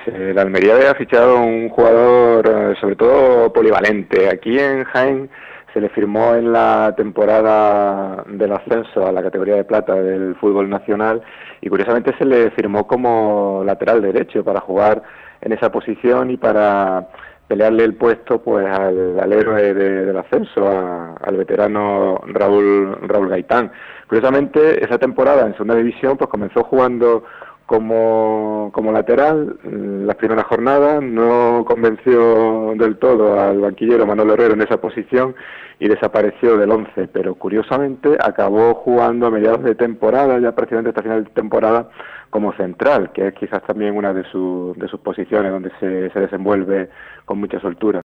el Almería había fichado un jugador sobre todo polivalente. Aquí en Jaén se le firmó en la temporada del ascenso a la categoría de plata del fútbol nacional y curiosamente se le firmó como lateral derecho para jugar en esa posición y para pelearle el puesto pues al héroe del ascenso, al veterano Raúl Gaitán. Curiosamente, esa temporada en segunda división pues comenzó jugando como lateral. Las primeras jornadas no convenció del todo al banquillero Manolo Herrero en esa posición y desapareció del 11, pero curiosamente acabó jugando a mediados de temporada, ya prácticamente hasta final de temporada, como central, que es quizás también una de sus posiciones donde se desenvuelve con mucha soltura.